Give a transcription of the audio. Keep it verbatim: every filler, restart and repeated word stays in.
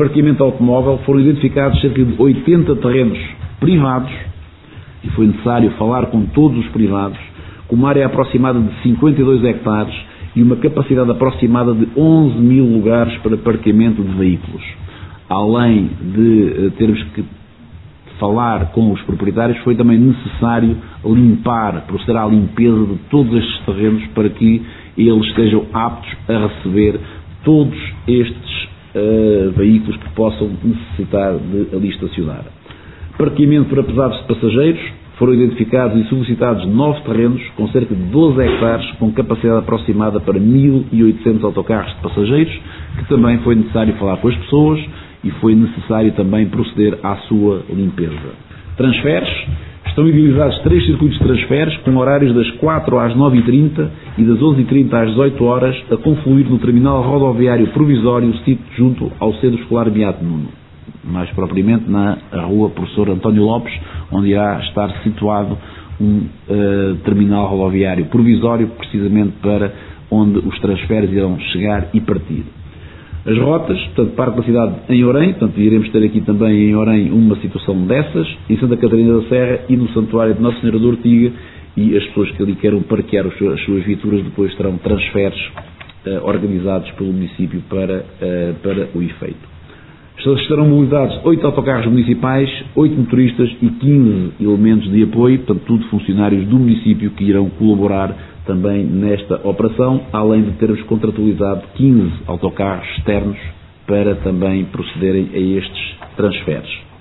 parqueamento automóvel, foram identificados cerca de oitenta terrenos privados, e foi necessário falar com todos os privados, com uma área aproximada de cinquenta e dois hectares e uma capacidade aproximada de onze mil lugares para parqueamento de veículos. Além de termos que falar com os proprietários, foi também necessário limpar, proceder à limpeza de todos estes terrenos para que eles estejam aptos a receber todos estes uh, veículos que possam necessitar de ali estacionar. Parqueamento para pesados de passageiros, foram identificados e solicitados nove terrenos com cerca de doze hectares, com capacidade aproximada para mil e oitocentos autocarros de passageiros, que também foi necessário falar com as pessoas e foi necessário também proceder à sua limpeza. Transferes, estão idealizados três circuitos de transferes com horários das quatro às nove e trinta e das onze e trinta às dezoito horas, a confluir no terminal rodoviário provisório situado junto ao Centro Escolar Beato Nuno, mais propriamente na rua Professor António Lopes, onde irá estar situado um uh, terminal rodoviário provisório, precisamente para onde os transferes irão chegar e partir. As rotas, portanto, Parque da Cidade em Orém, portanto, iremos ter aqui também em Orém uma situação dessas, em Santa Catarina da Serra e no Santuário de Nossa Senhora da Ortiga, e as pessoas que ali queiram parquear as suas viaturas depois terão transferes uh, organizados pelo município para, uh, para o efeito. Estarão mobilizados oito autocarros municipais, oito motoristas e quinze elementos de apoio, portanto, tudo funcionários do município que irão colaborar também nesta operação, além de termos contratualizado quinze autocarros externos para também procederem a estes transferes.